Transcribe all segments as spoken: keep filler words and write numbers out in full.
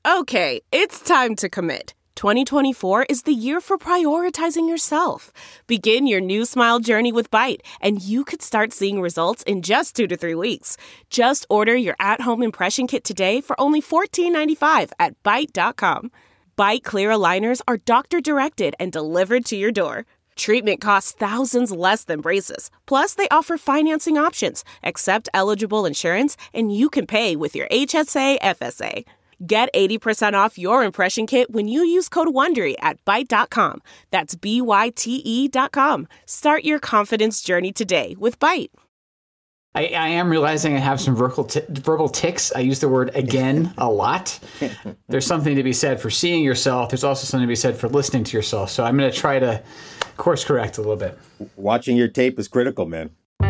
Okay, it's time to commit. twenty twenty-four is the year for prioritizing yourself. Begin your new smile journey with Byte, and you could start seeing results in just two to three weeks. Just order your at-home impression kit today for only fourteen ninety-five at byte dot com. Byte clear aligners are doctor-directed and delivered to your door. Treatment costs thousands less than braces. Plus, they offer financing options, accept eligible insurance, and you can pay with your H S A F S A. Get eighty percent off your impression kit when you use code WONDERY at byte dot com. That's B Y T E dot com. Start your confidence journey today with Byte. I, I am realizing I have some verbal, t- verbal tics. I use the word again a lot. There's something to be said for seeing yourself. There's also something to be said for listening to yourself. So I'm going to try to course correct a little bit. Watching your tape is critical, man.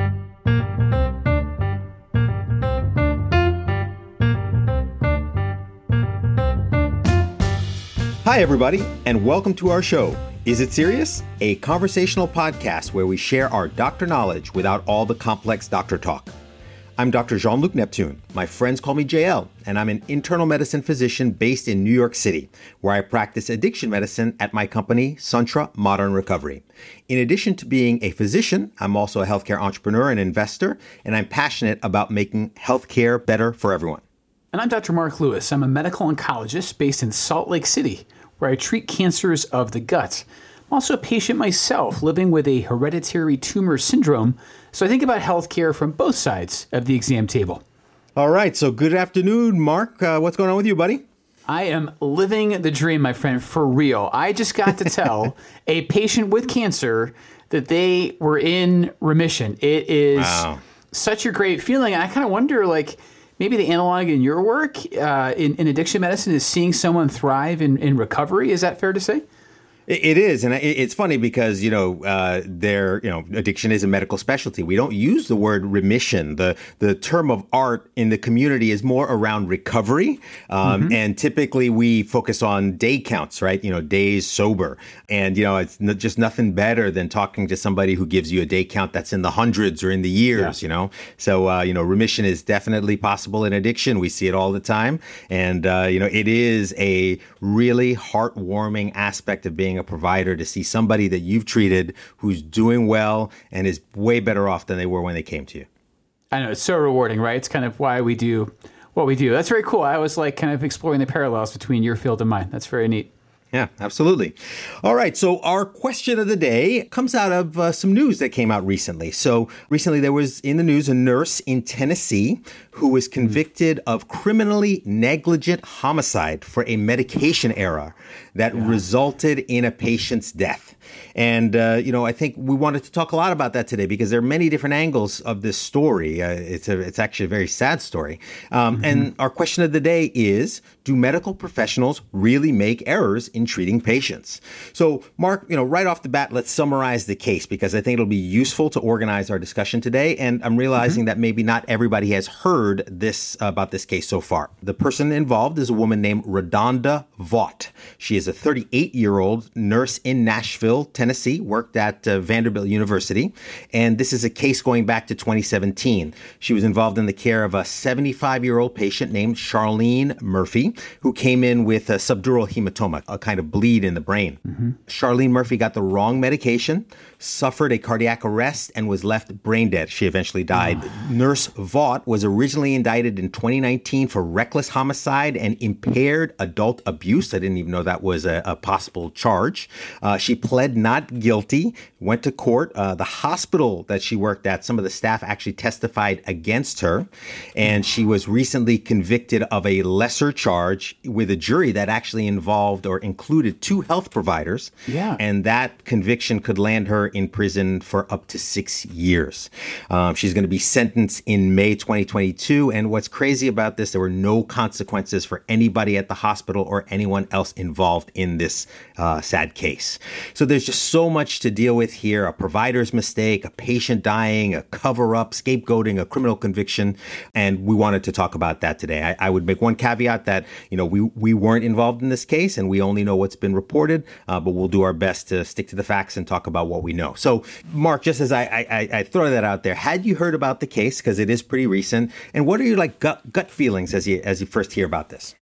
Hi, everybody, and welcome to our show. Is It Serious? A conversational podcast where we share our doctor knowledge without all the complex doctor talk. I'm Doctor Jean-Luc Neptune. My friends call me J L, and I'm an internal medicine physician based in New York City, where I practice addiction medicine at my company, Suntra Modern Recovery. In addition to being a physician, I'm also a healthcare entrepreneur and investor, and I'm passionate about making healthcare better for everyone. And I'm Doctor Mark Lewis. I'm a medical oncologist based in Salt Lake City, where I treat cancers of the gut. I'm also a patient myself living with a hereditary tumor syndrome, so I think about healthcare from both sides of the exam table. All right, so good afternoon, Mark. Uh, what's going on with you, buddy? I am living the dream, my friend, for real. I just got to tell a patient with cancer that they were in remission. It is wow. Such a great feeling. And I kind of wonder, like, maybe the analog in your work uh, in, in addiction medicine is seeing someone thrive in, in recovery. Is that fair to say? It is. And it's funny because, you know, uh, there, you know, addiction is a medical specialty. We don't use the word remission. The the term of art in the community is more around recovery. Um, mm-hmm. And typically we focus on day counts, right? You know, days sober. And, you know, it's n- just nothing better than talking to somebody who gives you a day count that's in the hundreds or in the years, yeah. you know? So, uh, you know, remission is definitely possible in addiction. We see it all the time. And, uh, you know, it is a really heartwarming aspect of being a provider to see somebody that you've treated who's doing well and is way better off than they were when they came to you. I know, it's so rewarding, right? It's kind of why we do what we do. That's very cool. I was like kind of exploring the parallels between your field and mine. That's very neat. Yeah, absolutely. All right. So our question of the day comes out of uh, some news that came out recently. So recently there was in the news a nurse in Tennessee who was convicted of criminally negligent homicide for a medication error that yeah. resulted in a patient's death. And, uh, you know, I think we wanted to talk a lot about that today because there are many different angles of this story. Uh, it's a, it's actually a very sad story. Um, mm-hmm. And our question of the day is, do medical professionals really make errors in treating patients? So, Mark, you know, right off the bat, let's summarize the case because I think it'll be useful to organize our discussion today. And I'm realizing mm-hmm. that maybe not everybody has heard this uh, about this case so far. The person involved is a woman named Redonda Vaught. She is a thirty-eight-year-old nurse in Nashville, Tennessee, worked at uh, Vanderbilt University. And this is a case going back to twenty seventeen. She was involved in the care of a seventy-five-year-old patient named Charlene Murphy, who came in with a subdural hematoma, a kind of bleed in the brain. Mm-hmm. Charlene Murphy got the wrong medication, suffered a cardiac arrest, and was left brain dead. She eventually died. Oh. Nurse Vaught was originally indicted in twenty nineteen for reckless homicide and impaired adult abuse. I didn't even know that was a, a possible charge. Uh, she pled not guilty, went to court. Uh, the hospital that she worked at, some of the staff actually testified against her. And she was recently convicted of a lesser charge with a jury that actually involved or included two health providers. Yeah. And that conviction could land her in prison for up to six years. Um, she's going to be sentenced in May twenty twenty-two. And what's crazy about this, there were no consequences for anybody at the hospital or anyone else involved in this uh, sad case. So there's just so much to deal with here. A provider's mistake, a patient dying, a cover-up, scapegoating, a criminal conviction. And we wanted to talk about that today. I, I would make one caveat that, you know, we, we weren't involved in this case and we only know what's been reported, uh, but we'll do our best to stick to the facts and talk about what we know. So, Mark, just as I, I, I throw that out there, had you heard about the case, because it is pretty recent, and what are your like gut, gut feelings as you as you first hear about this?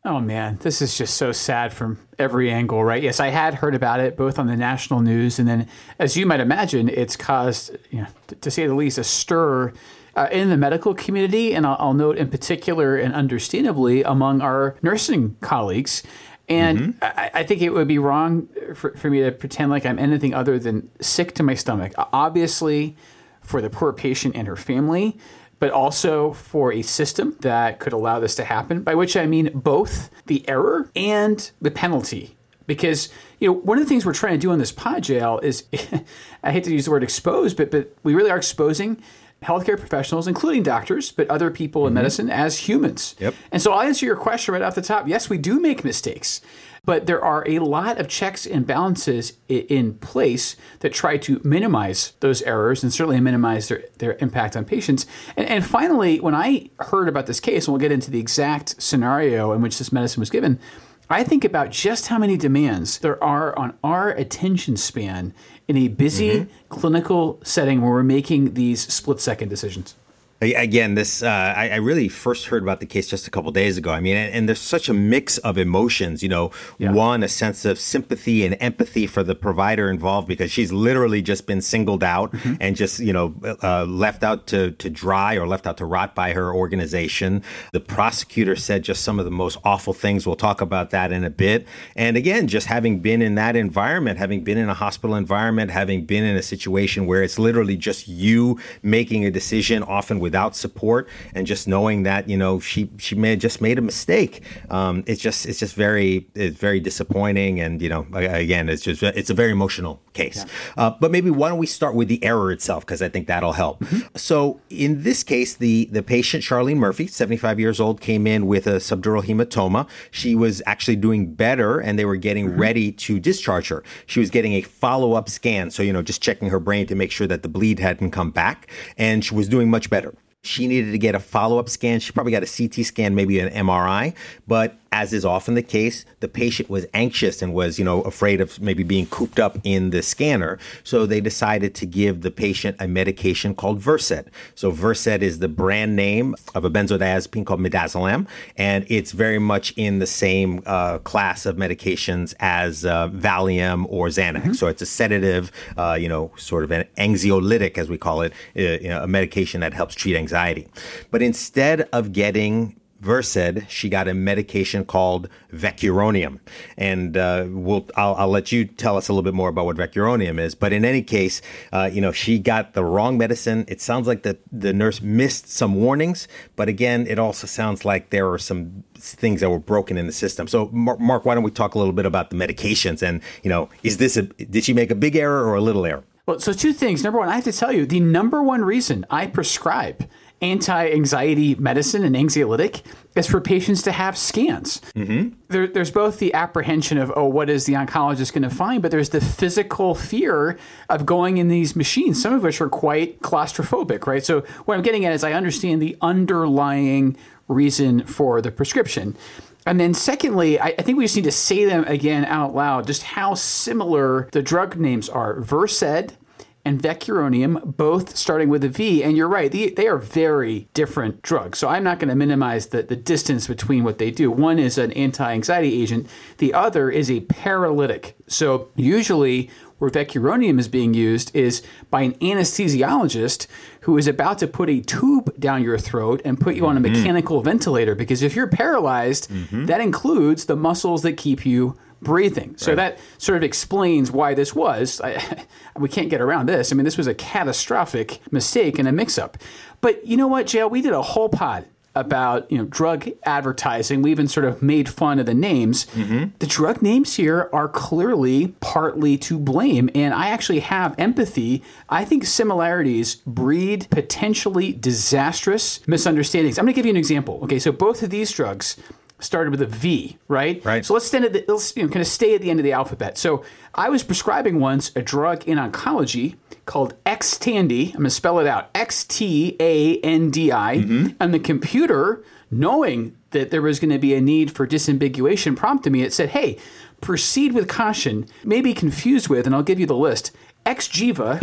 Oh, man, this is just so sad from every angle, right? Yes, I had heard about it both on the national news, and then, as you might imagine, it's caused, you know, to, to say the least, a stir uh, in the medical community, and I'll, I'll note in particular and understandably among our nursing colleagues. And mm-hmm. I, I think it would be wrong for, for me to pretend like I'm anything other than sick to my stomach. Obviously, for the poor patient and her family, but also for a system that could allow this to happen, by which I mean both the error and the penalty. Because, you know, one of the things we're trying to do on this pod, J L, is, I hate to use the word expose, but but we really are exposing healthcare professionals, including doctors, but other people in mm-hmm. medicine as humans. Yep. And so I'll answer your question right off the top. Yes, we do make mistakes, but there are a lot of checks and balances in place that try to minimize those errors and certainly minimize their, their impact on patients. And, and finally, when I heard about this case, and we'll get into the exact scenario in which this medicine was given, I think about just how many demands there are on our attention span in a busy mm-hmm. clinical setting where we're making these split-second decisions. Again, this uh, I, I really first heard about the case just a couple of days ago. I mean, and, and there's such a mix of emotions. You know, yeah. one, a sense of sympathy and empathy for the provider involved because she's literally just been singled out mm-hmm. and just, you know, uh, left out to, to dry or left out to rot by her organization. The prosecutor said just some of the most awful things. We'll talk about that in a bit. And again, just having been in that environment, having been in a hospital environment, having been in a situation where it's literally just you making a decision, often with without support, and just knowing that, you know, she she may have just made a mistake. Um, it's just it's just very it's very disappointing, and you know, again, it's just it's a very emotional case. Yeah. Uh, but maybe why don't we start with the error itself, because I think that'll help. Mm-hmm. So in this case, the the patient Charlene Murphy, seventy-five years old, came in with a subdural hematoma. She was actually doing better, and they were getting mm-hmm. ready to discharge her. She was getting a follow-up scan, so you know, just checking her brain to make sure that the bleed hadn't come back, and she was doing much better. She needed to get a follow-up scan. She probably got a C T scan, maybe an M R I. But as is often the case, the patient was anxious and was, you know, afraid of maybe being cooped up in the scanner. So they decided to give the patient a medication called Versed. So Versed is the brand name of a benzodiazepine called midazolam, and it's very much in the same uh, class of medications as uh, Valium or Xanax. Mm-hmm. So it's a sedative, uh, you know, sort of an anxiolytic, as we call it, uh, you know, a medication that helps treat anxiety. But instead of getting Versed, she got a medication called Vecuronium. And uh, we'll, I'll, I'll let you tell us a little bit more about what Vecuronium is. But in any case, uh, you know, she got the wrong medicine. It sounds like the, the nurse missed some warnings. But again, it also sounds like there are some things that were broken in the system. So, Mark, why don't we talk a little bit about the medications? And, you know, is this a, did she make a big error or a little error? Well, so two things. Number one, I have to tell you, the number one reason I prescribe anti-anxiety medicine and anxiolytic is for patients to have scans. Mm-hmm. There, there's both the apprehension of, oh, what is the oncologist going to find? But there's the physical fear of going in these machines, some of which are quite claustrophobic, right? So what I'm getting at is I understand the underlying reason for the prescription. And then secondly, I, I think we just need to say them again out loud, just how similar the drug names are. Versed and Vecuronium, both starting with a V. And you're right, they, they are very different drugs. So I'm not going to minimize the, the distance between what they do. One is an anti-anxiety agent. The other is a paralytic. So usually where Vecuronium is being used is by an anesthesiologist who is about to put a tube down your throat and put you on a mechanical mm-hmm. ventilator. Because if you're paralyzed, mm-hmm. that includes the muscles that keep you breathing. So right. that sort of explains why this was. I, we can't get around this. I mean, this was a catastrophic mistake and a mix-up. But you know what, J L? We did a whole pod about, you know, drug advertising. We even sort of made fun of the names. Mm-hmm. The drug names here are clearly partly to blame. And I actually have empathy. I think similarities breed potentially disastrous misunderstandings. I'm going to give you an example. Okay, so both of these drugs started with a V, right? Right. So let's stand at the, let's you know, kind of stay at the end of the alphabet. So I was prescribing once a drug in oncology called Xtandi. I'm going to spell it out. X T A N D I. Mm-hmm. And the computer, knowing that there was going to be a need for disambiguation, prompted me. It said, hey, proceed with caution. May be confused with, and I'll give you the list, Xgeva,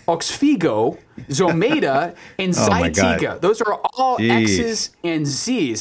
Oxfigo, Zometa, and Zytiga. Oh, those are all Jeez. X's and Z's.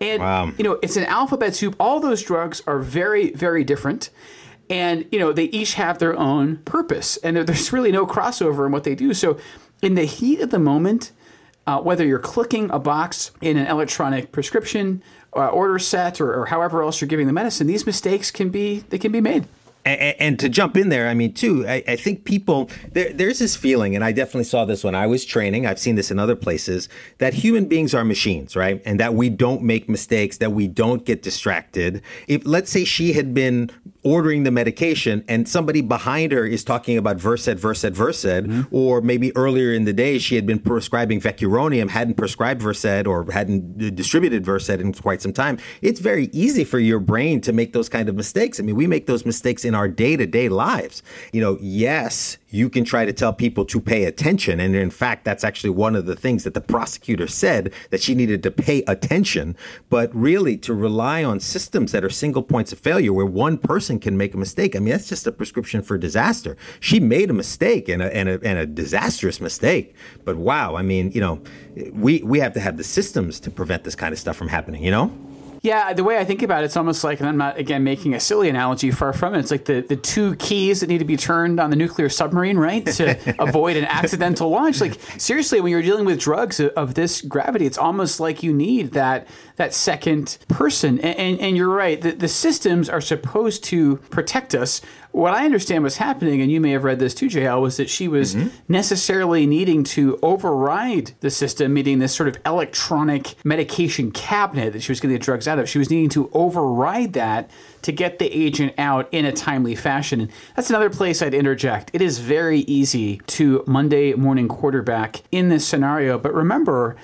And, wow. you know, it's an alphabet soup. All those drugs are very, very different. And, you know, they each have their own purpose. And there's really no crossover in what they do. So in the heat of the moment, uh, whether you're clicking a box in an electronic prescription uh, order set or, or however else you're giving the medicine, these mistakes can be, they can be made. And, and to jump in there, I mean, too, I, I think people, there, there's this feeling, and I definitely saw this when I was training, I've seen this in other places, that human beings are machines, right? And that we don't make mistakes, that we don't get distracted. If, let's say she had been ordering the medication and somebody behind her is talking about Versed, Versed, Versed, mm-hmm. or maybe earlier in the day she had been prescribing Vecuronium, hadn't prescribed Versed or hadn't distributed Versed in quite some time. It's very easy for your brain to make those kind of mistakes. I mean, we make those mistakes in our day-to-day lives. You know, yes, you can try to tell people to pay attention. And in fact, that's actually one of the things that the prosecutor said, that she needed to pay attention. But really, to rely on systems that are single points of failure where one person can make a mistake, I mean, that's just a prescription for disaster. She made a mistake and a, and a, and a disastrous mistake. But wow, I mean, you know, we, we have to have the systems to prevent this kind of stuff from happening, you know? Yeah, the way I think about it, it's almost like, and I'm not, again, making a silly analogy, far from it, it's like the, the two keys that need to be turned on the nuclear submarine, right, to avoid an accidental launch. Like, seriously, when you're dealing with drugs of, of this gravity, it's almost like you need that that second person. And, and, and you're right, the, the systems are supposed to protect us. What I understand was happening, and you may have read this too, J L, was that she was mm-hmm. necessarily needing to override the system, meaning this sort of electronic medication cabinet that she was getting the drugs out of. She was needing to override that to get the agent out in a timely fashion. And that's another place I'd interject. It is very easy to Monday morning quarterback in this scenario. But remember,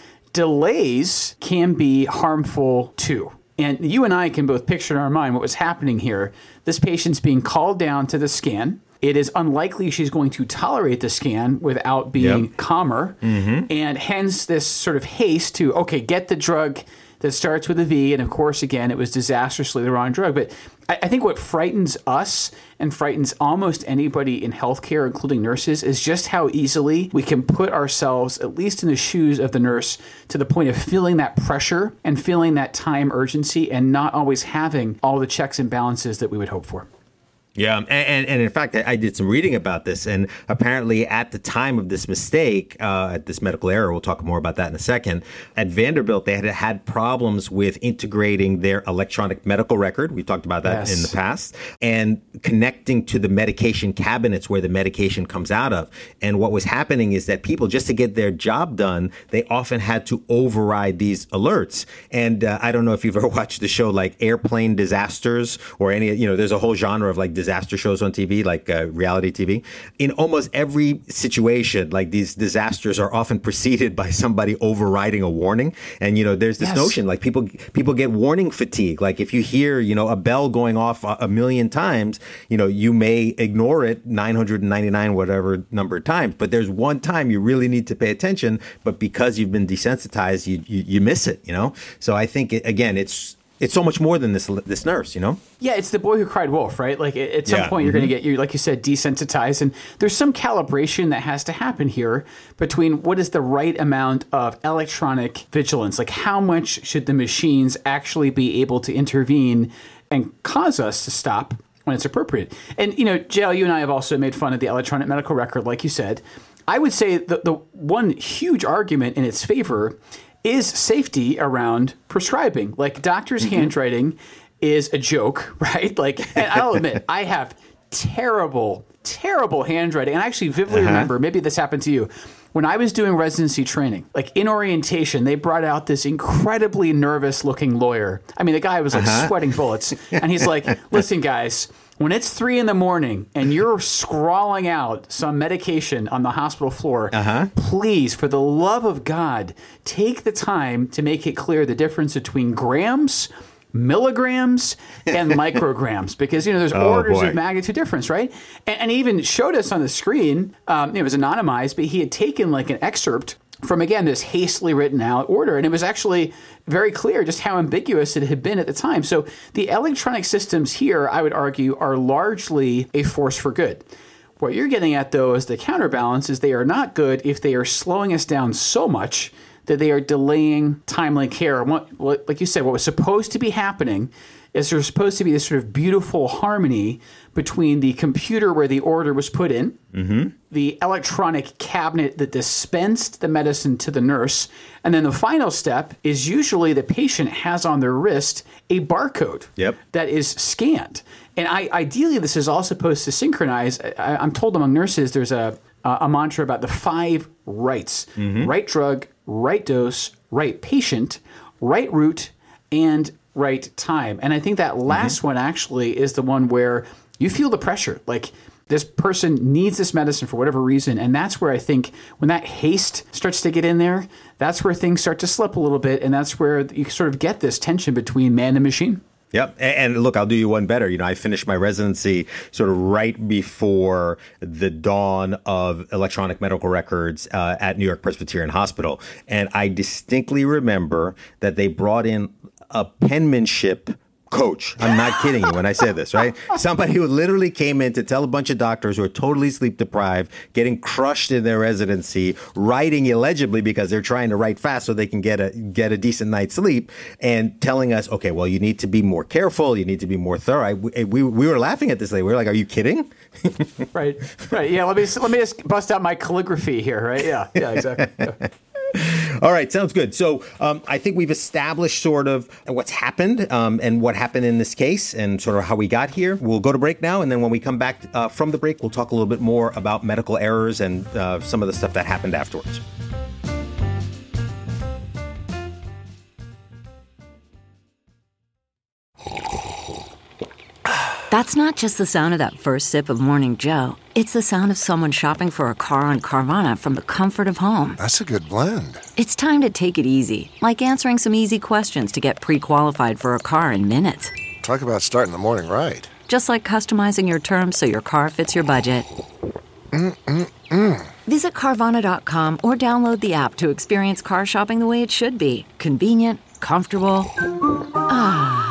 delays can be harmful too. And you and I can both picture in our mind what was happening here. This patient's being called down to the scan. It is unlikely she's going to tolerate the scan without being yep. calmer. Mm-hmm. And hence this sort of haste to, okay, get the drug that starts with a V. And of course, again, it was disastrously the wrong drug. But I, I think what frightens us and frightens almost anybody in healthcare, including nurses, is just how easily we can put ourselves, at least in the shoes of the nurse, to the point of feeling that pressure and feeling that time urgency and not always having all the checks and balances that we would hope for. Yeah, and, and, and in fact, I did some reading about this, and apparently at the time of this mistake, uh, at this medical error, we'll talk more about that in a second, at Vanderbilt, they had had problems with integrating their electronic medical record. We talked about that yes. in the past, and connecting to the medication cabinets where the medication comes out of. And what was happening is that people, just to get their job done, they often had to override these alerts. And uh, I don't know if you've ever watched the show like Airplane Disasters or any, you know, there's a whole genre of like disaster shows on T V, like uh, reality T V. In almost every situation, like these disasters are often preceded by somebody overriding a warning. And, you know, there's this yes. notion like people people get warning fatigue. Like if you hear, you know, a bell going off a, a million times, you know, you may ignore it nine hundred ninety-nine, whatever number of times. But there's one time you really need to pay attention. But because you've been desensitized, you, you, you miss it, you know? So I think, it, again, it's It's so much more than this this nurse, you know? Yeah, it's the boy who cried wolf, right? Like at some yeah. point you're mm-hmm. going to get, you like you said, desensitized. And there's some calibration that has to happen here between what is the right amount of electronic vigilance. Like how much should the machines actually be able to intervene and cause us to stop when it's appropriate? And, you know, J L, you and I have also made fun of the electronic medical record, like you said. I would say the, the one huge argument in its favor is safety around prescribing. Like doctors' mm-hmm. handwriting is a joke, right? Like, and I'll admit, I have terrible, terrible handwriting. And I actually vividly uh-huh. remember, maybe this happened to you, when I was doing residency training, like in orientation, they brought out this incredibly nervous looking lawyer. I mean, the guy was like uh-huh. sweating bullets. And he's like, listen, guys, when it's three in the morning and you're scrawling out some medication on the hospital floor, uh-huh. please, for the love of God, take the time to make it clear the difference between grams, milligrams, and micrograms, because, you know, there's oh, orders boy. of magnitude difference, right? And, and he even showed us on the screen, um, it was anonymized, but he had taken like an excerpt from, again, this hastily written out order. And it was actually very clear just how ambiguous it had been at the time. So the electronic systems here, I would argue, are largely a force for good. What you're getting at, though, is the counterbalance is they are not good if they are slowing us down so much that they are delaying timely care. And what, what, like you said, what was supposed to be happening is there's supposed to be this sort of beautiful harmony between the computer where the order was put in, mm-hmm. the electronic cabinet that dispensed the medicine to the nurse, and then the final step is usually the patient has on their wrist a barcode yep. that is scanned. And I, ideally, this is all supposed to synchronize. I, I'm told among nurses there's a, a mantra about the five rights. Mm-hmm. Right drug, right dose, right patient, right route, and right time. And I think that last mm-hmm. one actually is the one where you feel the pressure. Like this person needs this medicine for whatever reason. And that's where I think when that haste starts to get in there, that's where things start to slip a little bit. And that's where you sort of get this tension between man and machine. Yep. And look, I'll do you one better. You know, I finished my residency sort of right before the dawn of electronic medical records uh, at New York Presbyterian Hospital. And I distinctly remember that they brought in a penmanship coach. I'm not kidding you when I say this, right? Somebody who literally came in to tell a bunch of doctors who are totally sleep deprived, getting crushed in their residency, writing illegibly because they're trying to write fast so they can get a get a decent night's sleep, and telling us, okay, well, you need to be more careful, you need to be more thorough. I, we, we we were laughing at this lady. We were like, are you kidding? right, right. Yeah, let me let me just bust out my calligraphy here, right? Yeah, yeah, exactly. Yeah. All right, sounds good. So um, I think we've established sort of what's happened um, and what happened in this case and sort of how we got here. We'll go to break now, and then when we come back uh, from the break, we'll talk a little bit more about medical errors and uh, some of the stuff that happened afterwards. That's not just the sound of that first sip of Morning Joe. It's the sound of someone shopping for a car on Carvana from the comfort of home. That's a good blend. It's time to take it easy, like answering some easy questions to get pre-qualified for a car in minutes. Talk about starting the morning right. Just like customizing your terms so your car fits your budget. Mm-mm-mm. Visit Carvana dot com or download the app to experience car shopping the way it should be. Convenient, comfortable. Ah.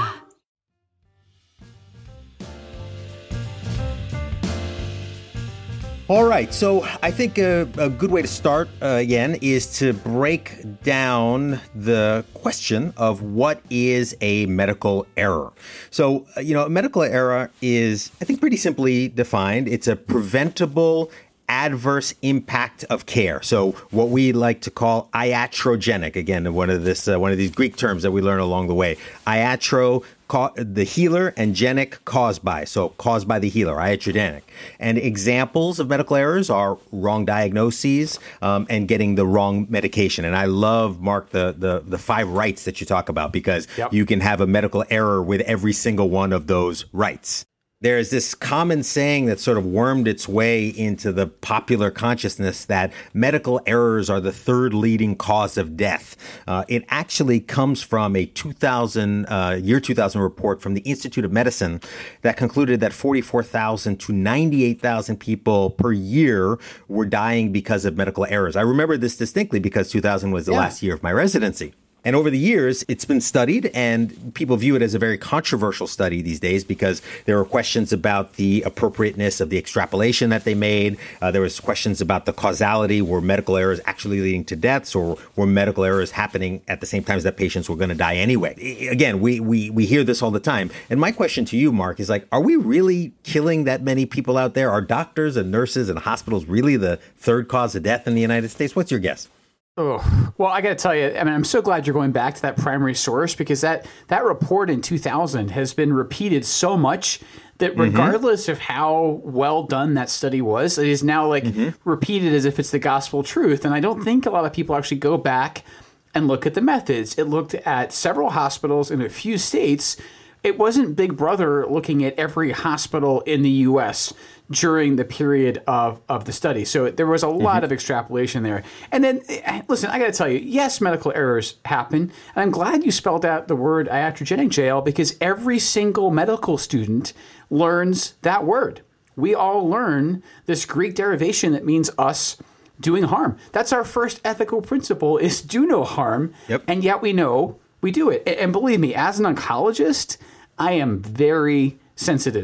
All right, so I think a, a good way to start, uh, again, is to break down the question of what is a medical error. So, uh, you know, a medical error is, I think, pretty simply defined. It's a preventable adverse impact of care. So what we like to call iatrogenic, again, one of this, uh, one of these Greek terms that we learn along the way. Iatro, ca- the healer, and genic, caused by. So caused by the healer, iatrogenic. And examples of medical errors are wrong diagnoses um, and getting the wrong medication. And I love, Mark, the the, the five rights that you talk about, because yep. you can have a medical error with every single one of those rights. There's this common saying that sort of wormed its way into the popular consciousness that medical errors are the third leading cause of death. Uh, it actually comes from a two thousand uh, year two thousand report from the Institute of Medicine that concluded that forty-four thousand to ninety-eight thousand people per year were dying because of medical errors. I remember this distinctly because two thousand was the yeah. last year of my residency. And over the years, it's been studied, and people view it as a very controversial study these days because there were questions about the appropriateness of the extrapolation that they made. Uh, there was questions about the causality. Were medical errors actually leading to deaths, or were medical errors happening at the same time as that patients were going to die anyway? Again, we, we, we hear this all the time. And my question to you, Mark, is like, are we really killing that many people out there? Are doctors and nurses and hospitals really the third cause of death in the United States? What's your guess? Oh, well, I got to tell you, I mean, I'm so glad you're going back to that primary source, because that, that report in two thousand has been repeated so much that regardless mm-hmm. of how well done that study was, it is now like mm-hmm. repeated as if it's the gospel truth. And I don't think a lot of people actually go back and look at the methods. It looked at several hospitals in a few states. It wasn't Big Brother looking at every hospital in the U S during the period of, of the study. So there was a lot mm-hmm. of extrapolation there. And then, listen, I got to tell you, yes, medical errors happen. And I'm glad you spelled out the word iatrogenic, J L, because every single medical student learns that word. We all learn this Greek derivation that means us doing harm. That's our first ethical principle, is do no harm. Yep. And yet we know we do it. And believe me, as an oncologist, I am very sensitive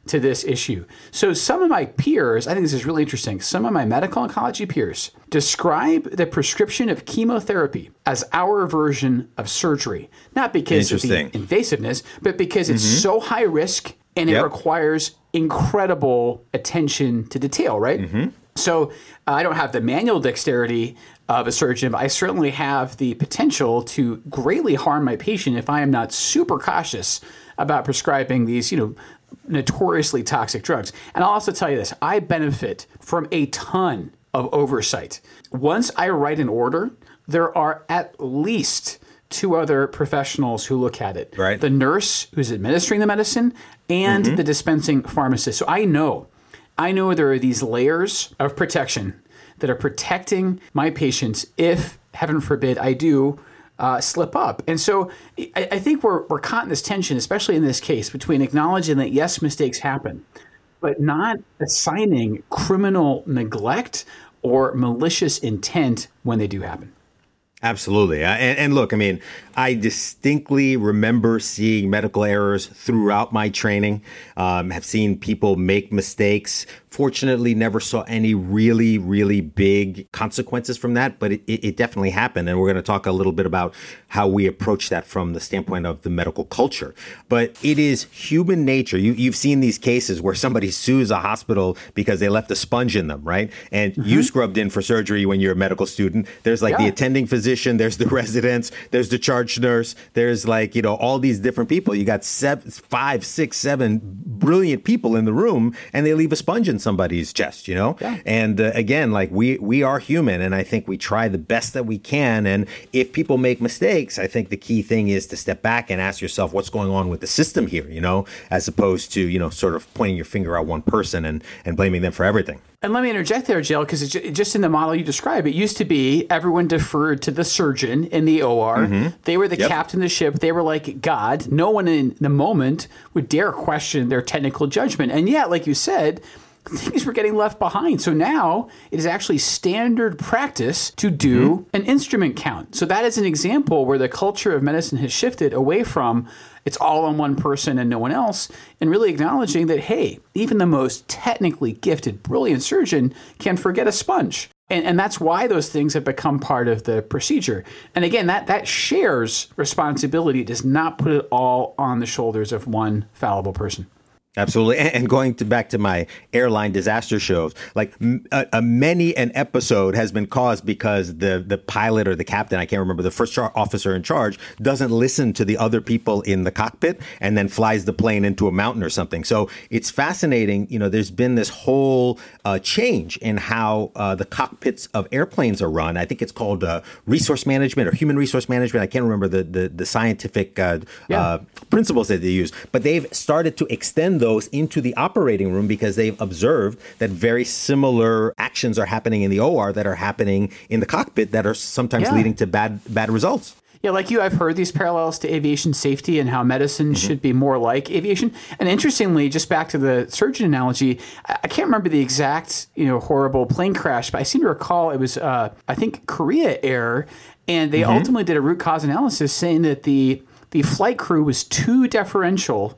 to this issue. So some of my peers, I think this is really interesting, some of my medical oncology peers describe the prescription of chemotherapy as our version of surgery, not because of the invasiveness, but because it's mm-hmm. so high risk and it yep. requires incredible attention to detail, right? Mm-hmm. So uh, I don't have the manual dexterity of a surgeon, but I certainly have the potential to greatly harm my patient if I am not super cautious about prescribing these, you know, notoriously toxic drugs. And I'll also tell you this, I benefit from a ton of oversight. Once I write an order, there are at least two other professionals who look at it. Right. The nurse who's administering the medicine and mm-hmm. the dispensing pharmacist. So I know, I know there are these layers of protection that are protecting my patients if, heaven forbid, I do uh, slip up. And so I, I think we're, we're caught in this tension, especially in this case, between acknowledging that, yes, mistakes happen, but not assigning criminal neglect or malicious intent when they do happen. Absolutely. And, and look, I mean, I distinctly remember seeing medical errors throughout my training, um, have seen people make mistakes. Fortunately, never saw any really, really big consequences from that, but it, it definitely happened. And we're going to talk a little bit about how we approach that from the standpoint of the medical culture. But it is human nature. You, you've seen these cases where somebody sues a hospital because they left a sponge in them, right? And mm-hmm. you scrubbed in for surgery when you're a medical student. There's like yeah. the attending physician, there's the residents, there's the charge nurse, there's like, you know, all these different people. You got seven, five, six, seven brilliant people in the room, and they leave a sponge in somebody's chest, you know? Yeah. And uh, again, like we we are human, and I think we try the best that we can. And if people make mistakes, I think the key thing is to step back and ask yourself what's going on with the system here, you know, as opposed to, you know, sort of pointing your finger at one person and, and blaming them for everything. And let me interject there, Jill, because it's just in the model you describe, it used to be everyone deferred to the surgeon in the O R. Mm-hmm. They were the yep. captain of the ship. They were like God. No one in the moment would dare question their technical judgment. And yet, like you said, things were getting left behind. So now it is actually standard practice to do mm-hmm. an instrument count. So that is an example where the culture of medicine has shifted away from it's all on one person and no one else, and really acknowledging that, hey, even the most technically gifted, brilliant surgeon can forget a sponge. And, and that's why those things have become part of the procedure. And again, that, that shares responsibility, does not put it all on the shoulders of one fallible person. Absolutely. And going to back to my airline disaster shows, like a, a many an episode has been caused because the, the pilot or the captain, I can't remember, the first char- officer in charge doesn't listen to the other people in the cockpit and then flies the plane into a mountain or something. So it's fascinating. You know, there's been this whole uh, change in how uh, the cockpits of airplanes are run. I think it's called uh, resource management or human resource management. I can't remember the, the, the scientific uh, yeah. uh, principles that they use, but they've started to extend those into the operating room because they've observed that very similar actions are happening in the O R that are happening in the cockpit that are sometimes yeah. leading to bad bad results. Yeah, like you, I've heard these parallels to aviation safety and how medicine mm-hmm. should be more like aviation. And interestingly, just back to the surgeon analogy, I can't remember the exact, you know, horrible plane crash, but I seem to recall it was, uh, I think, Korea Air, and they mm-hmm. ultimately did a root cause analysis saying that the the flight crew was too deferential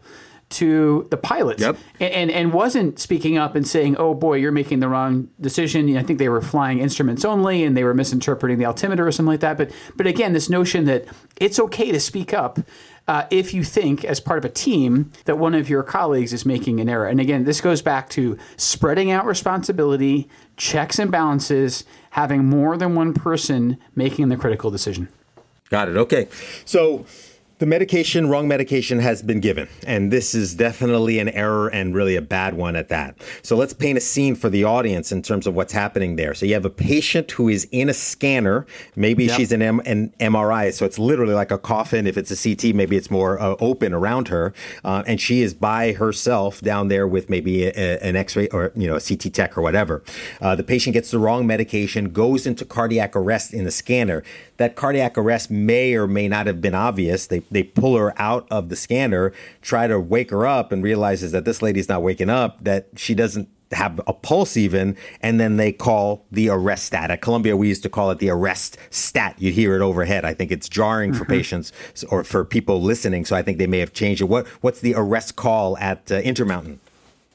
to the pilots yep. and, and and wasn't speaking up and saying, oh, boy, you're making the wrong decision. You know, I think they were flying instruments only and they were misinterpreting the altimeter or something like that. But but again, this notion that it's okay to speak up uh, if you think as part of a team that one of your colleagues is making an error. And again, this goes back to spreading out responsibility, checks and balances, having more than one person making the critical decision. Got it. Okay. So the medication, wrong medication has been given, and this is definitely an error and really a bad one at that. So let's paint a scene for the audience in terms of what's happening there. So you have a patient who is in a scanner. Maybe yep. she's in M- an M R I, so it's literally like a coffin. If it's a C T, maybe it's more uh, open around her, uh, and she is by herself down there with maybe a, a, an X-ray or you know a C T tech or whatever. Uh, the patient gets the wrong medication, goes into cardiac arrest in the scanner. That cardiac arrest may or may not have been obvious. They they pull her out of the scanner, try to wake her up, and realizes that this lady's not waking up, that she doesn't have a pulse even, and then they call the arrest stat. At Columbia, we used to call it the arrest stat. You'd hear it overhead. I think it's jarring mm-hmm. for patients or for people listening, so I think they may have changed it. What What's the arrest call at uh, Intermountain?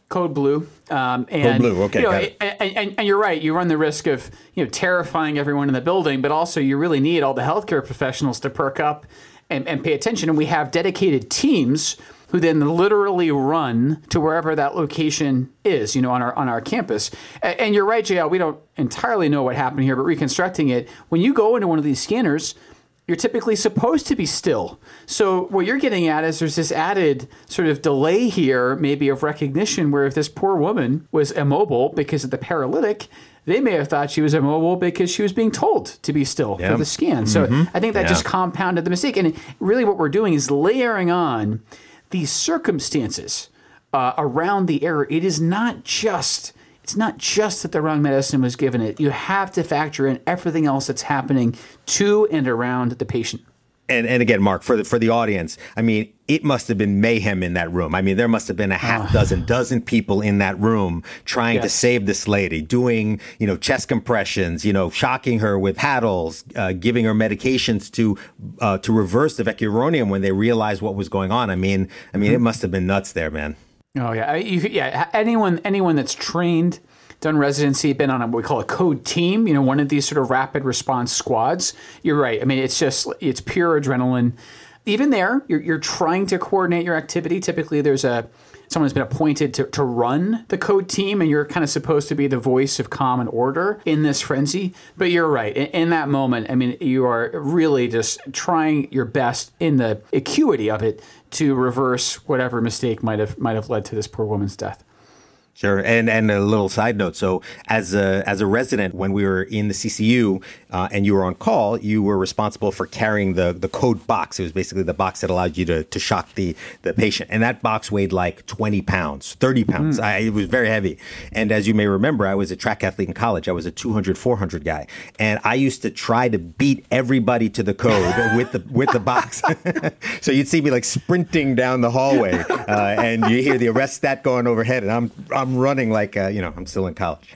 Code Blue. Um, and, Code Blue, okay. You know, got it. and, and, and you're right. You run the risk of you know terrifying everyone in the building, but also you really need all the healthcare professionals to perk up and, and pay attention. And we have dedicated teams who then literally run to wherever that location is, you know, on our on our campus. And, and you're right, J L, we don't entirely know what happened here, but reconstructing it, when you go into one of these scanners, you're typically supposed to be still. So what you're getting at is there's this added sort of delay here, maybe of recognition, where if this poor woman was immobile because of the paralytic, they may have thought she was immobile because she was being told to be still yeah. for the scan. So mm-hmm. I think that yeah. just compounded the mistake. And really what we're doing is layering on these circumstances uh, around the error. It is not just... It's not just that the wrong medicine was given it. You have to factor in everything else that's happening to and around the patient. And and again, Mark, for the for the audience, I mean, it must have been mayhem in that room. I mean, there must have been a half dozen, dozen people in that room trying yes. to save this lady, doing, you know, chest compressions, you know, shocking her with paddles, uh, giving her medications to uh, to reverse the vecuronium when they realized what was going on. I mean, I mean, mm-hmm. it must have been nuts there, man. Oh yeah, you, yeah. Anyone, anyone that's trained, done residency, been on a, what we call a code team, you know, one of these sort of rapid response squads. You're right. I mean, it's just it's pure adrenaline. Even there, you're you're trying to coordinate your activity. Typically, there's a someone has been appointed to, to run the code team, and you're kind of supposed to be the voice of calm and order in this frenzy. But you're right. In, in that moment, I mean, you are really just trying your best in the acuity of it to reverse whatever mistake might have might have led to this poor woman's death. Sure. And and a little side note. So as a as a resident, when we were in the C C U uh, and you were on call, you were responsible for carrying the, the code box. It was basically the box that allowed you to, to shock the, the patient. And that box weighed like twenty pounds, thirty pounds. Mm. I, it was very heavy. And as you may remember, I was a track athlete in college. I was a two hundred, four hundred guy. And I used to try to beat everybody to the code with the with the box. So you'd see me like sprinting down the hallway uh, and you hear the arrest stat going overhead. And I'm, I'm running like, uh, you know, I'm still in college.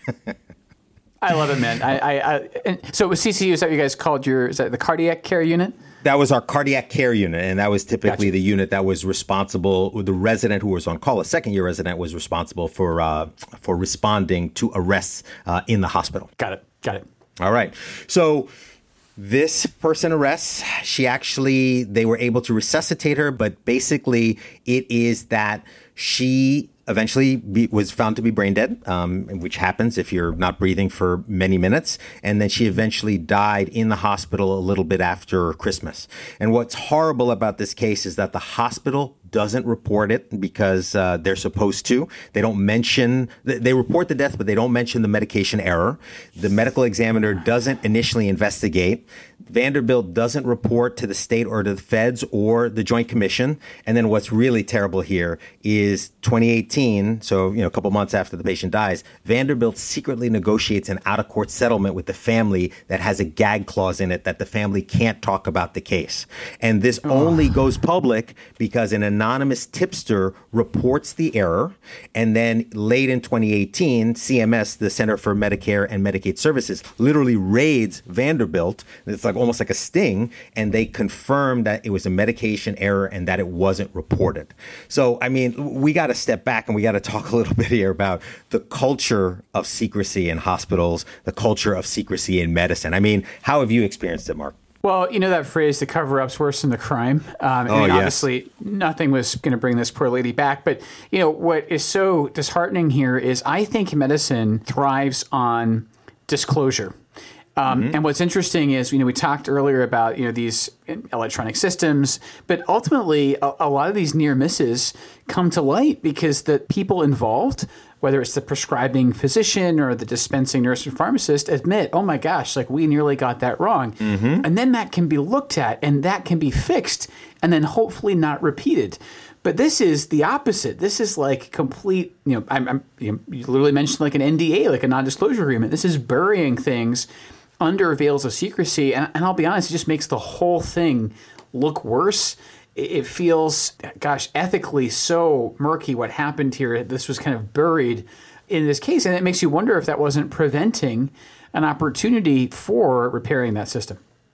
I love it, man. I, I, I and so with C C U, is that what you guys called your, is that the cardiac care unit? That was our cardiac care unit, and that was typically Gotcha. the unit that was responsible. The resident who was on call, a second-year resident, was responsible for uh, for responding to arrests uh, in the hospital. Got it. Got it. All right. So this person arrests. She actually, they were able to resuscitate her, but basically it is that she eventually be, was found to be brain dead, um, which happens if you're not breathing for many minutes. And then she eventually died in the hospital a little bit after Christmas. And what's horrible about this case is that the hospital doesn't report it because uh, they're supposed to. They don't mention, they report the death, but they don't mention the medication error. The medical examiner doesn't initially investigate. Vanderbilt doesn't report to the state or to the feds or the Joint Commission. And then what's really terrible here is twenty eighteen, so you know a couple months after the patient dies, Vanderbilt secretly negotiates an out-of-court settlement with the family that has a gag clause in it that the family can't talk about the case. And this oh. only goes public because an anonymous tipster reports the error. And then late in twenty eighteen, C M S, the Center for Medicare and Medicaid Services, literally raids Vanderbilt. It's like almost like a sting, and they confirmed that it was a medication error and that it wasn't reported. So, I mean, we got to step back and we got to talk a little bit here about the culture of secrecy in hospitals, the culture of secrecy in medicine. I mean, how have you experienced it, Mark? Well, you know that phrase, the cover-up's worse than the crime. Um, oh, I mean, yes. Obviously, nothing was going to bring this poor lady back. But, you know, what is so disheartening here is I think medicine thrives on disclosure. Um, mm-hmm. And what's interesting is, you know, we talked earlier about, you know, these electronic systems, but ultimately a, a lot of these near misses come to light because the people involved, whether it's the prescribing physician or the dispensing nurse or pharmacist, admit, oh my gosh, like we nearly got that wrong. Mm-hmm. And then that can be looked at and that can be fixed and then hopefully not repeated. But this is the opposite. This is like complete, you know, I'm, I'm you, know, you literally mentioned like an N D A, like a non-disclosure agreement. This is burying things under veils of secrecy. And, and I'll be honest, it just makes the whole thing look worse. It, it feels, gosh, ethically so murky what happened here. This was kind of buried in this case. And it makes you wonder if that wasn't preventing an opportunity for repairing that system.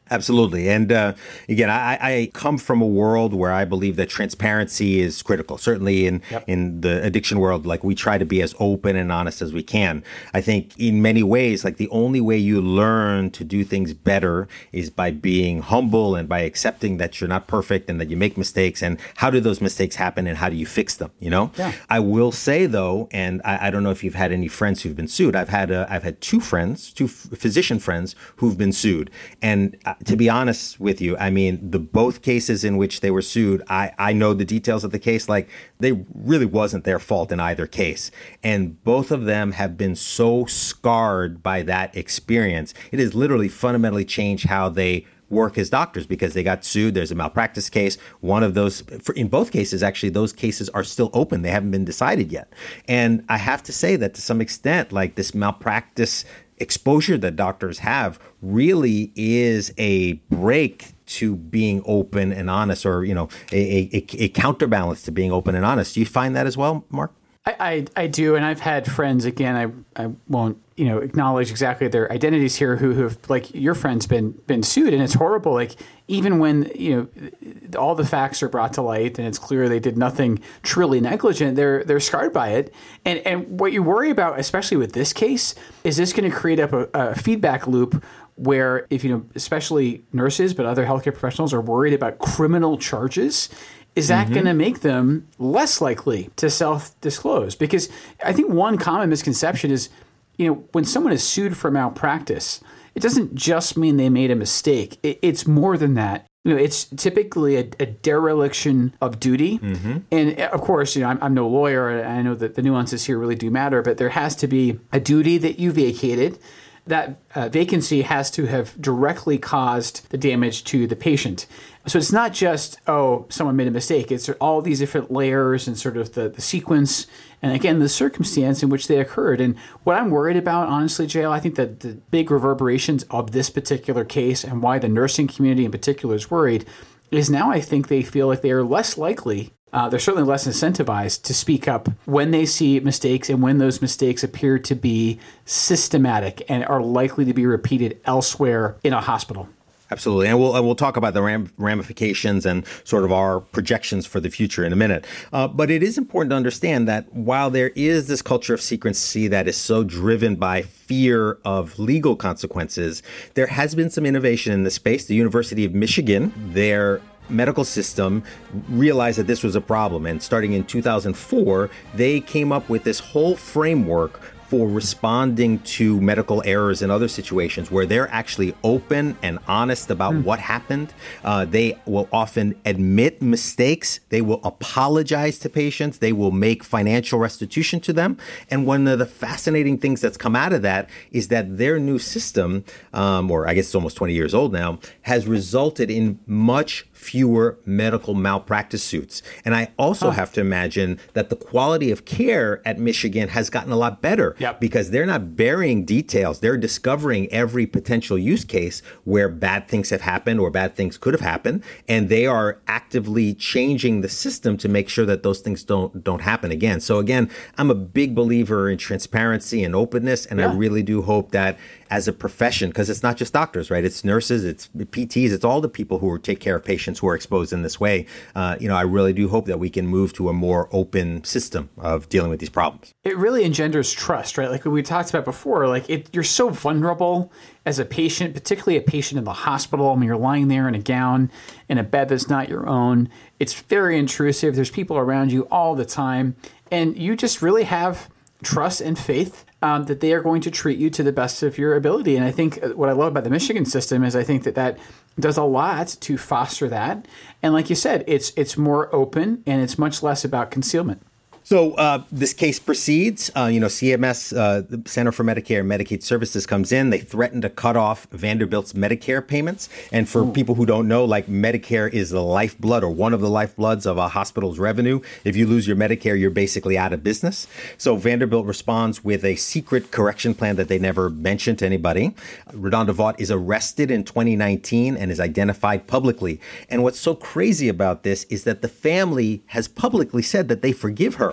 Absolutely. And uh, again, I, I come from a world where I believe that transparency is critical. Certainly in, yep. in the addiction world, like we try to be as open and honest as we can. I think in many ways, like the only way you learn to do things better is by being humble and by accepting that you're not perfect and that you make mistakes. And how do those mistakes happen and how do you fix them? You know, yeah. I will say, though, and I, I don't know if you've had any friends who've been sued. I've had a, I've had two friends, two f- physician friends who've been sued. And uh, to be honest with you, I mean, the both cases in which they were sued, I, I know the details of the case, like they really wasn't their fault in either case. And both of them have been so scarred by that experience. It has literally fundamentally changed how they work as doctors because they got sued. There's a malpractice case. One of those, for, in both cases, actually, those cases are still open. They haven't been decided yet. And I have to say that to some extent, like this malpractice exposure that doctors have really is a break to being open and honest, or, you know, a, a, a counterbalance to being open and honest. Do you find that as well, Mark? I, I, I do. And I've had friends, again, I, I won't, you know, acknowledge exactly their identities here, who who have, like your friend's been been sued. And it's horrible. Like, even when, you know, all the facts are brought to light and it's clear they did nothing truly negligent, they're they're scarred by it. And and what you worry about, especially with this case, is this going to create up a, a feedback loop where, if, you know, especially nurses, but other healthcare professionals are worried about criminal charges. Is that mm-hmm. going to make them less likely to self-disclose? Because I think one common misconception is, you know, when someone is sued for malpractice, it doesn't just mean they made a mistake. It, it's more than that. You know, it's typically a, a dereliction of duty. Mm-hmm. And of course, you know, I'm, I'm no lawyer, and I know that the nuances here really do matter, but there has to be a duty that you vacated. That uh, vacancy has to have directly caused the damage to the patient. So it's not just, oh, someone made a mistake. It's all these different layers and sort of the, the sequence and, again, the circumstance in which they occurred. And what I'm worried about, honestly, J L, I think that the big reverberations of this particular case and why the nursing community in particular is worried is now I think they feel like they are less likely Uh, they're certainly less incentivized to speak up when they see mistakes and when those mistakes appear to be systematic and are likely to be repeated elsewhere in a hospital. Absolutely. And we'll, and we'll talk about the ram- ramifications and sort of our projections for the future in a minute. Uh, but it is important to understand that while there is this culture of secrecy that is so driven by fear of legal consequences, there has been some innovation in this space. The University of Michigan, their medical system realized that this was a problem. And starting in two thousand four, they came up with this whole framework for responding to medical errors in other situations where they're actually open and honest about mm. what happened. Uh, they will often admit mistakes. They will apologize to patients. They will make financial restitution to them. And one of the fascinating things that's come out of that is that their new system, um, or I guess it's almost twenty years old now, has resulted in much fewer medical malpractice suits. And I also oh. have to imagine that the quality of care at Michigan has gotten a lot better yep. because they're not burying details. They're discovering every potential use case where bad things have happened or bad things could have happened. And they are actively changing the system to make sure that those things don't don't happen again. So again, I'm a big believer in transparency and openness. And yeah. I really do hope that as a profession, because it's not just doctors, right? It's nurses, it's P Ts, it's all the people who take care of patients who are exposed in this way. Uh, you know, I really do hope that we can move to a more open system of dealing with these problems. It really engenders trust, right? Like we talked about before, like it, you're so vulnerable as a patient, particularly a patient in the hospital. I mean, you're lying there in a gown in a bed that's not your own. It's very intrusive. There's people around you all the time. And you just really have trust and faith Um, that they are going to treat you to the best of your ability. And I think what I love about the Michigan system is I think that that does a lot to foster that. And like you said, it's it's more open and it's much less about concealment. So uh, this case proceeds. Uh, you know, C M S, uh, the Center for Medicare and Medicaid Services, comes in. They threaten to cut off Vanderbilt's Medicare payments. And for Ooh. people who don't know, like Medicare is the lifeblood or one of the lifebloods of a hospital's revenue. If you lose your Medicare, you're basically out of business. So Vanderbilt responds with a secret correction plan that they never mentioned to anybody. RaDonda Vaught is arrested in twenty nineteen and is identified publicly. And what's so crazy about this is that the family has publicly said that they forgive her.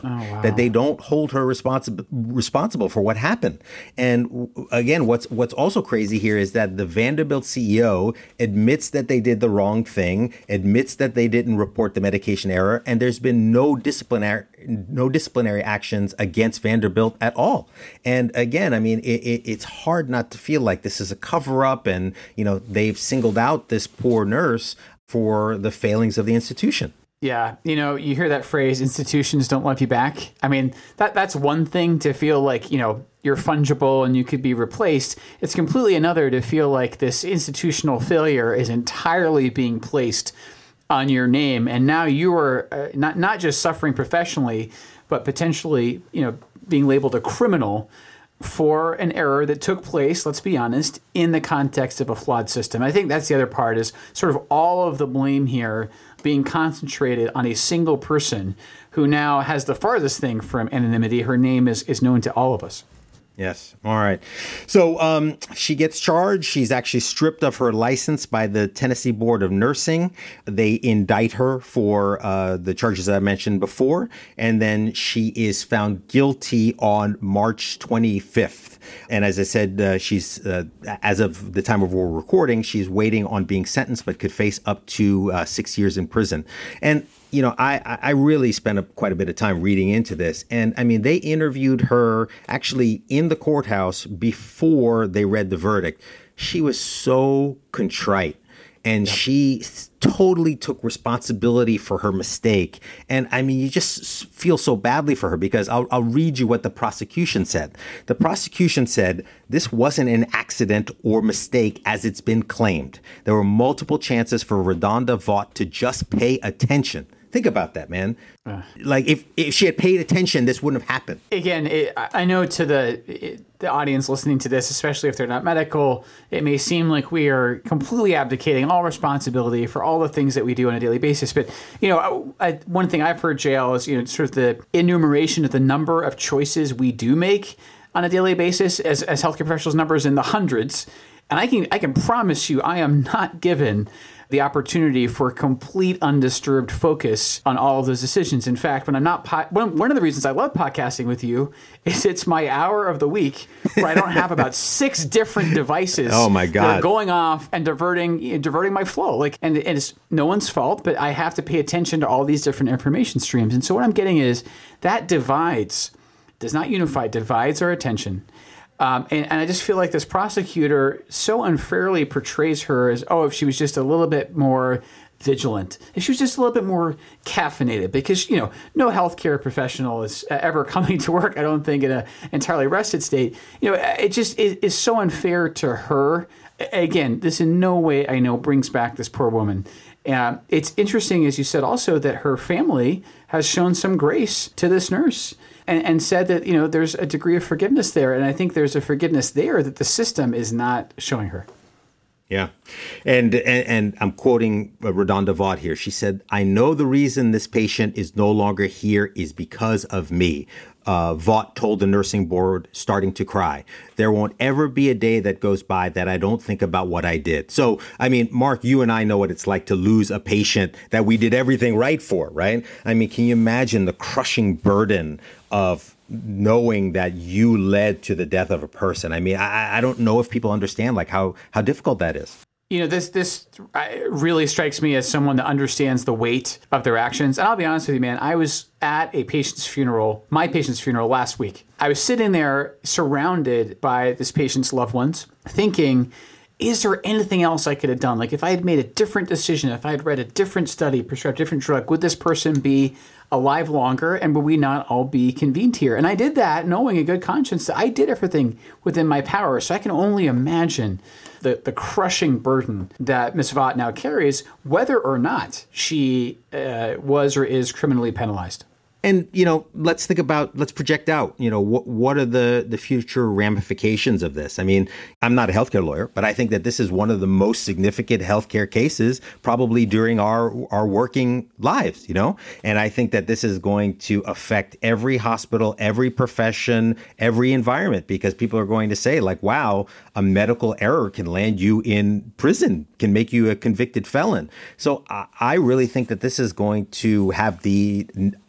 oh, wow. that they don't hold her responsible responsible for what happened. And again, what's what's also crazy here is that the Vanderbilt C E O admits that they did the wrong thing, admits that they didn't report the medication error, and there's been no disciplinary no disciplinary actions against Vanderbilt at all. And again, I mean, it, it, it's hard not to feel like this is a cover up, and you know they've singled out this poor nurse for the failings of the institution. Yeah, you know, you hear that phrase, institutions don't love you back. I mean, that that's one thing to feel like, you know, you're fungible and you could be replaced. It's completely another to feel like this institutional failure is entirely being placed on your name. And now you are uh, not, not just suffering professionally, but potentially, you know, being labeled a criminal for an error that took place, let's be honest, in the context of a flawed system. I think that's the other part, is sort of all of the blame here being concentrated on a single person who now has the farthest thing from anonymity. Her name is, is known to all of us. Yes. All right. So um, she gets charged. She's actually stripped of her license by the Tennessee Board of Nursing. They indict her for uh, the charges that I mentioned before. And then she is found guilty on March twenty-fifth. And as I said, uh, she's uh, as of the time of we're recording, she's waiting on being sentenced, but could face up to uh, six years in prison. And you know, I, I really spent a, quite a bit of time reading into this. And I mean, they interviewed her actually in the courthouse before they read the verdict. She was so contrite. And she totally took responsibility for her mistake. And I mean, you just feel so badly for her, because I'll, I'll read you what the prosecution said. The prosecution said this wasn't an accident or mistake as it's been claimed. There were multiple chances for RaDonda Vaught to just pay attention. Think about that, man. Uh, like if, if she had paid attention, this wouldn't have happened. Again, it, I know to the it, the audience listening to this, especially if they're not medical, it may seem like we are completely abdicating all responsibility for all the things that we do on a daily basis. But, you know, I, one thing I've heard, J L, is, you know, sort of the enumeration of the number of choices we do make on a daily basis as, as healthcare professionals, numbers in the hundreds. And I can I can promise you I am not given the opportunity for complete undisturbed focus on all of those decisions. In fact, when I'm not, po- one, one of the reasons I love podcasting with you is it's my hour of the week where I don't have about six different devices oh my God. that are going off and diverting you know, diverting my flow. Like, and, and it's no one's fault, but I have to pay attention to all these different information streams. And so what I'm getting is that divides, does not unify, divides our attention. Um, and, and I just feel like this prosecutor so unfairly portrays her as, oh, if she was just a little bit more vigilant, if she was just a little bit more caffeinated, because, you know, no healthcare professional is ever coming to work, I don't think, in an entirely rested state. You know, it just is, is so unfair to her. Again, this in no way, I know, brings back this poor woman. Uh, it's interesting, as you said, also that her family has shown some grace to this nurse. And, and said that, you know, there's a degree of forgiveness there. And I think there's a forgiveness there that the system is not showing her. Yeah. And, and, and I'm quoting RaDonda Vaught here. She said, "I know the reason this patient is no longer here is because of me." Uh, Vaught told the nursing board, starting to cry. "There won't ever be a day that goes by that I don't think about what I did." So, I mean, Mark, you and I know what it's like to lose a patient that we did everything right for, right? I mean, can you imagine the crushing burden of knowing that you led to the death of a person? I mean, I, I don't know if people understand like how, how difficult that is. You know, this this really strikes me as someone that understands the weight of their actions. And I'll be honest with you, man, I was at a patient's funeral, my patient's funeral last week. I was sitting there surrounded by this patient's loved ones thinking, is there anything else I could have done? Like if I had made a different decision, if I had read a different study, prescribed a different drug, would this person be alive longer, and would we not all be convened here? And I did that knowing in good conscience that I did everything within my power. So I can only imagine the, the crushing burden that Miz Vaught now carries, whether or not she uh, was or is criminally penalized. And, you know, let's think about, let's project out, you know, what what are the, the future ramifications of this? I mean, I'm not a healthcare lawyer, but I think that this is one of the most significant healthcare cases probably during our, our working lives, you know? And I think that this is going to affect every hospital, every profession, every environment, because people are going to say like, wow, a medical error can land you in prison, can make you a convicted felon. So I, I really think that this is going to have the opposite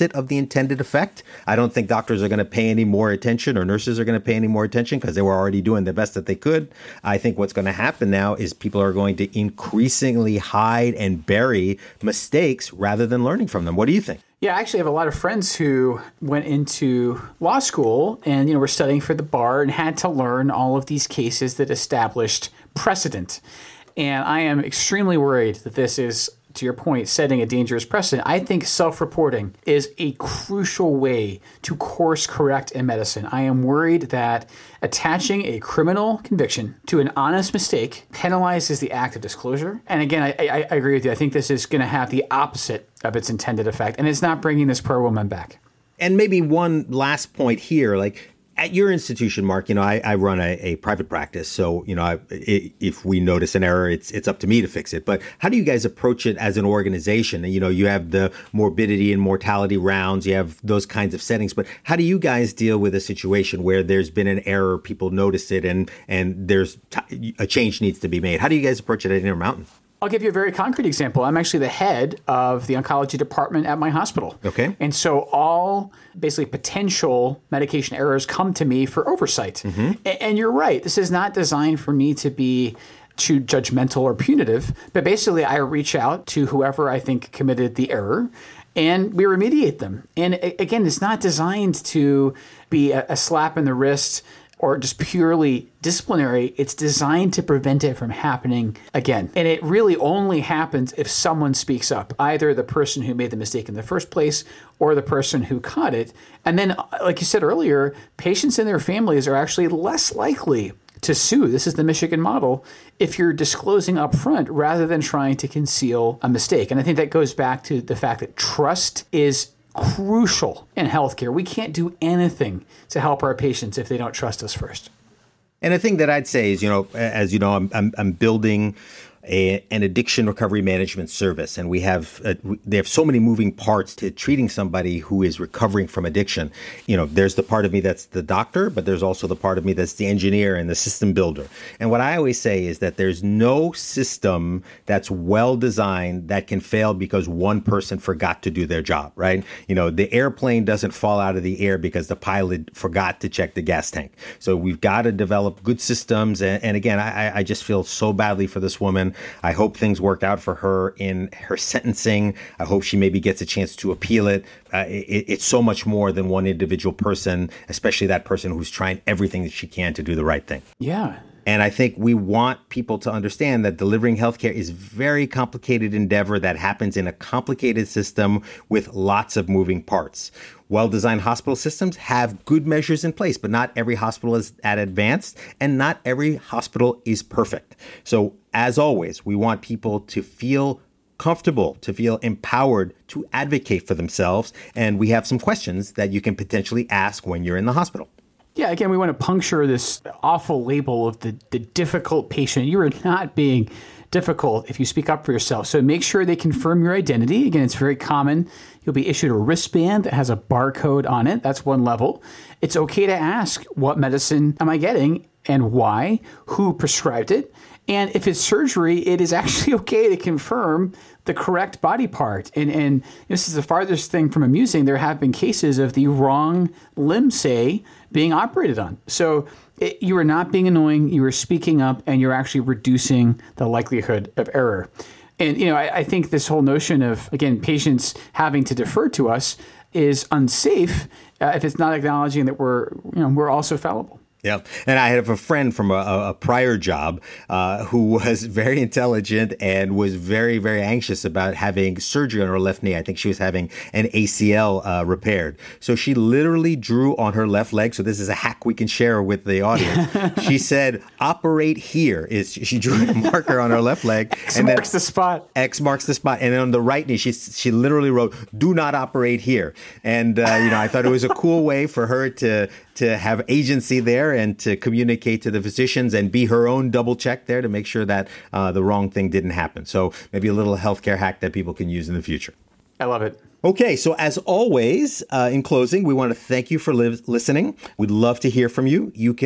opposite of the intended effect. I don't think doctors are going to pay any more attention or nurses are going to pay any more attention because they were already doing the best that they could. I think what's going to happen now is people are going to increasingly hide and bury mistakes rather than learning from them. What do you think? Yeah, I actually have a lot of friends who went into law school and, you know, were studying for the bar and had to learn all of these cases that established precedent. And I am extremely worried that this is, to your point, setting a dangerous precedent. I think self-reporting is a crucial way to course correct in medicine. I am worried that attaching a criminal conviction to an honest mistake penalizes the act of disclosure. And again, I, I, I agree with you. I think this is going to have the opposite of its intended effect, and it's not bringing this poor woman back. And maybe one last point here, like, at your institution, Mark, you know, I, I run a, a private practice. So, you know, I, I, if we notice an error, it's it's up to me to fix it. But how do you guys approach it as an organization? You know, you have the morbidity and mortality rounds. You have those kinds of settings. But how do you guys deal with a situation where there's been an error, people notice it, and, and there's t- a change needs to be made? How do you guys approach it at Intermountain? I'll give you a very concrete example. I'm actually the head of the oncology department at my hospital. Okay. And so all basically potential medication errors come to me for oversight. Mm-hmm. A- and you're right. This is not designed for me to be too judgmental or punitive, but basically I reach out to whoever I think committed the error and we remediate them. And again, it's not designed to be a, a slap in the wrist or just purely disciplinary. It's designed to prevent it from happening again. And it really only happens if someone speaks up, either the person who made the mistake in the first place or the person who caught it. And then, like you said earlier, patients and their families are actually less likely to sue. This is the Michigan model if you're disclosing up front rather than trying to conceal a mistake. And I think that goes back to the fact that trust is crucial in healthcare. We can't do anything to help our patients if they don't trust us first. And the thing that I'd say is, you know, as you know, I'm I'm, I'm building a, an addiction recovery management service, and we have uh, they have so many moving parts to treating somebody who is recovering from addiction. You know, there's the part of me that's the doctor, but there's also the part of me that's the engineer and the system builder. And what I always say is that there's no system that's well designed that can fail because one person forgot to do their job, right? You know, the airplane doesn't fall out of the air because the pilot forgot to check the gas tank. So we've got to develop good systems. And, and again, I, I just feel so badly for this woman. I hope things work out for her in her sentencing. I hope she maybe gets a chance to appeal it. Uh, it. It's so much more than one individual person, especially that person who's trying everything that she can to do the right thing. Yeah. And I think we want people to understand that delivering healthcare is a very complicated endeavor that happens in a complicated system with lots of moving parts. Well-designed hospital systems have good measures in place, but not every hospital is at advanced, and not every hospital is perfect. So as always, we want people to feel comfortable, to feel empowered to advocate for themselves. And we have some questions that you can potentially ask when you're in the hospital. Yeah, again, we want to puncture this awful label of the, the difficult patient. You are not being difficult if you speak up for yourself. So make sure they confirm your identity. Again, it's very common. You'll be issued a wristband that has a barcode on it. That's one level. It's okay to ask, what medicine am I getting and why? Who prescribed it? And if it's surgery, it is actually okay to confirm the correct body part. And, and this is the farthest thing from amusing. There have been cases of the wrong limb, say, being operated on. So it, you are not being annoying. You are speaking up, and you're actually reducing the likelihood of error. And, you know, I, I think this whole notion of, again, patients having to defer to us is unsafe uh, if it's not acknowledging that we're, you know, we're also fallible. Yeah. And I have a friend from a, a prior job uh, who was very intelligent and was very, very anxious about having surgery on her left knee. I think she was having an A C L uh, repaired. So she literally drew on her left leg. So this is a hack we can share with the audience. She said, operate here. Is she drew a marker on her left leg. X and marks then, the spot. X marks the spot. And then on the right knee, she, she literally wrote, do not operate here. And, uh, you know, I thought it was a cool way for her to to have agency there and to communicate to the physicians and be her own double check there to make sure that uh, the wrong thing didn't happen. So maybe a little healthcare hack that people can use in the future. I love it. Okay, so as always, uh, in closing, we want to thank you for li- listening. We'd love to hear from you. You can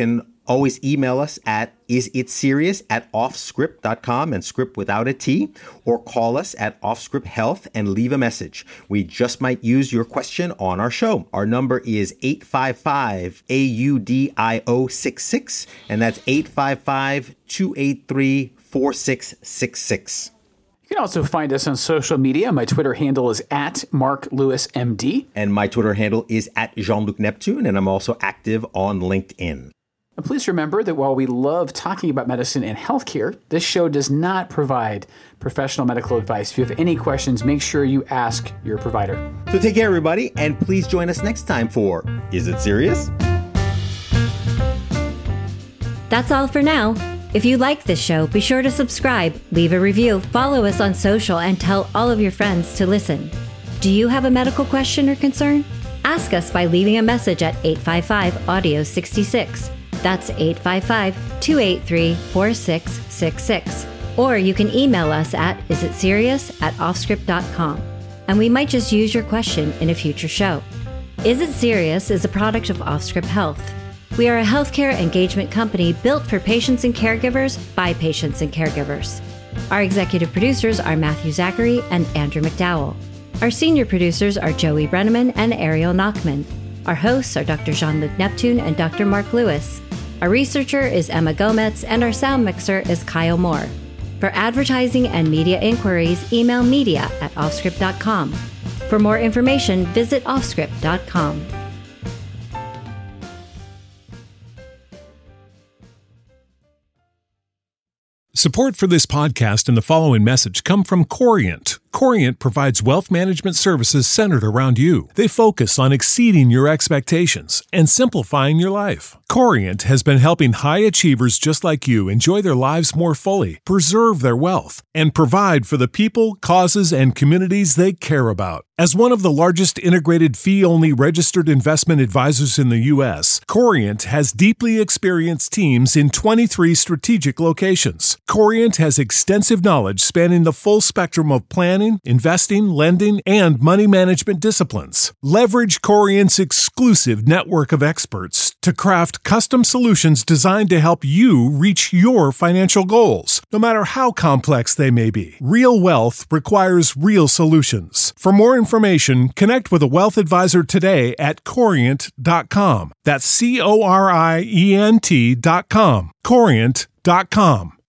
Always email us at isitserious at offscript dot com and script without a T, or call us at Offscript Health and leave a message. We just might use your question on our show. Our number is eight five five A U D I O six six, and that's eight five five, two eight three, four six six six. You can also find us on social media. My Twitter handle is at Mark Lewis M D. And my Twitter handle is at Jean-Luc Neptune, and I'm also active on LinkedIn. And please remember that while we love talking about medicine and healthcare, this show does not provide professional medical advice. If you have any questions, make sure you ask your provider. So take care, everybody, and please join us next time for Is It Serious? That's all for now. If you like this show, be sure to subscribe, leave a review, follow us on social, and tell all of your friends to listen. Do you have a medical question or concern? Ask us by leaving a message at eight five five, audio sixty-six. That's eight five five, two eight three, four six six six. Or you can email us at isitserious at offscript dot com, and we might just use your question in a future show. Is It Serious is a product of Offscript Health. We are a healthcare engagement company built for patients and caregivers by patients and caregivers. Our executive producers are Matthew Zachary and Andrew McDowell. Our senior producers are Joey Brenneman and Ariel Nachman. Our hosts are Doctor Jean-Luc Neptune and Doctor Mark Lewis. Our researcher is Emma Gomez, and our sound mixer is Kyle Moore. For advertising and media inquiries, email media at offscript dot com. For more information, visit offscript dot com. Support for this podcast and the following message come from Corient. Corient provides wealth management services centered around you. They focus on exceeding your expectations and simplifying your life. Corient has been helping high achievers just like you enjoy their lives more fully, preserve their wealth, and provide for the people, causes, and communities they care about. As one of the largest integrated fee-only registered investment advisors in the U S, Corient has deeply experienced teams in twenty-three strategic locations. Corient has extensive knowledge spanning the full spectrum of planning, investing, lending, and money management disciplines. Leverage Corient's exclusive network of experts to craft custom solutions designed to help you reach your financial goals, no matter how complex they may be. Real wealth requires real solutions. For more information, connect with a wealth advisor today at corient dot com. That's C O R I E N T dot com. corient dot com.